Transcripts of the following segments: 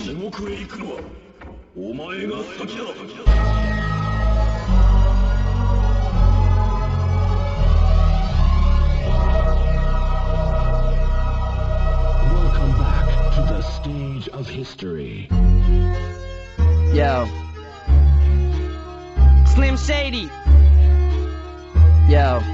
地獄へ行くのはお前が先だ。Welcome back to the stage of history. Yo. Slim Shady. Yo.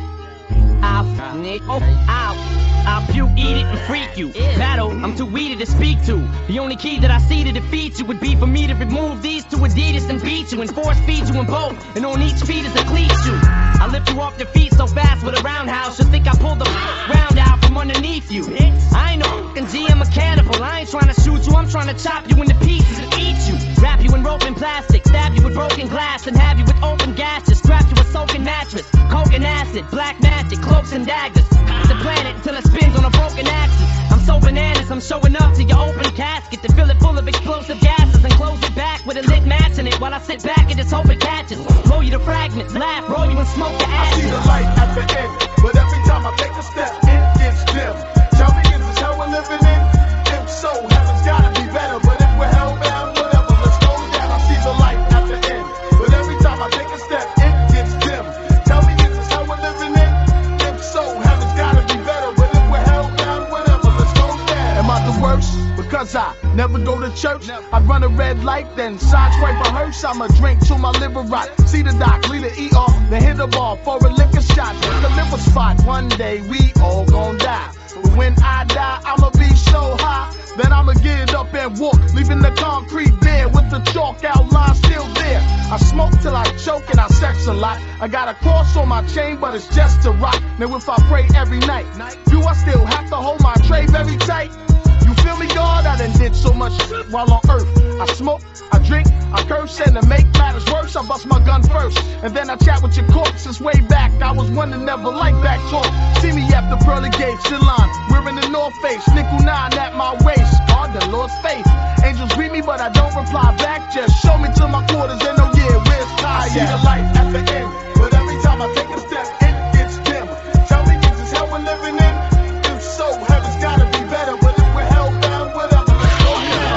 I'll puke, eat it, and freak you. Battle, I'm too weedy to speak to. The only key that I see to defeat you would be for me to remove these two Adidas and beat you and force feed you in both. And on each feet is a cleat shoe. I lift you off your feet so fast with a roundhouse, you'll think I pulled the round out from underneath you. I ain't no fucking G, I'm a cannibal. I ain't trying to shoot you, I'm trying to chop you into pieces and eat you. Wrap you in rope and plastic, stab you with broken glass, and have you with open gashes. Strap you with soaking mattress, coke and acid, black magic, cloaks and daggers. The planet until it spins on a broken axis. I'm so bananas, I'm showing up to your open casket to fill it full of explosive gases and close it back with a lit match in it while I sit back and just hope it catches. Blow you to fragments, laugh, roll you and smoke the ashes. I see the light at the end, but every time I take a step, it gets dim. Tell me, is this hell we're living in? If so, heaven's gotta be better, but if we're hellbound, whatever, let's go down. I see the light at the end, but every time I take a step, it gets dim. Tell me, is this hell we're living in? If so, heaven's gotta be better, but if we're hellbound, whatever, let's go down. Am I the worst? Because I never go to church. I run a red light, then sideswipe a hearse. I'ma drink till my liver rot. See the doc, lead the ER, then hit the ball for a liquor shot. Hit the liver spot. One day we all gon' die. But when I die, I'ma be so high that I'ma get up and walk, leaving the concrete bare with the chalk outline still there. I smoke till I choke and I sex a lot. I got a cross on my chain, but it's just a rock. Now if I pray every night, do I still have to hold my tray very tight? You feel me, God? I done did so much shit while on earth. I smoke, I drink, I curse, and to make matters worse, I bust my gun first. And then I chat with your corpse. Since way back, I was one to never like back talk. See me at the pearly gates, Ceylon, wearing the North Face, nickel 9 at my waist. God, the Lord's faith. Angels greet me, but I don't reply back. Just show me to my quarters and oh yeah, where's Ty? I see the light at the end, but every time I take a step, it gets dim. Tell me, is this hell we're living in? If so, heaven's gotta be better, but if we're hellbound, whatever, let's go down.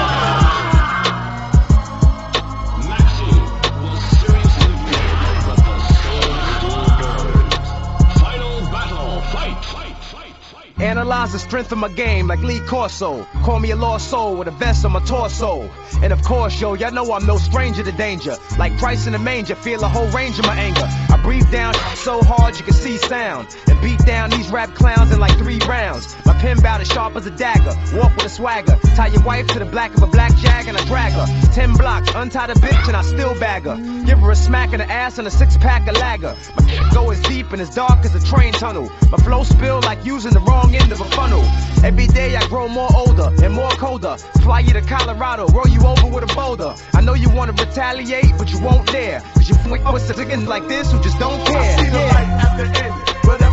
Maxine was seriously wounded, but the soul still burns. Final battle, fight, fight, fight, fight. Analyze the strength of my game like Lee Corso. Call me a lost soul with a vest on my torso. And of course, yo, y'all know I'm no stranger to danger. Like Christ in the manger, feel a whole range of my anger. I breathe down so hard you can see sound, and beat down these rap clowns in like 3 rounds. My pen bout as sharp as a dagger, walk with a swagger. Tie your wife to the black of a black jag and I drag her 10 blocks, untie the bitch and I still bag her. Give her a smack in the ass and a 6-pack of lager. My go as deep and as dark as a train tunnel. My flow spill like using the wrong end of a funnel. Every day I grow more older and more colder. Fly you to Colorado, roll you over with a boulder. I know you wanna retaliate, but you won't dare. Cause you with a chicken like this who just don't care. I see the light at the end, but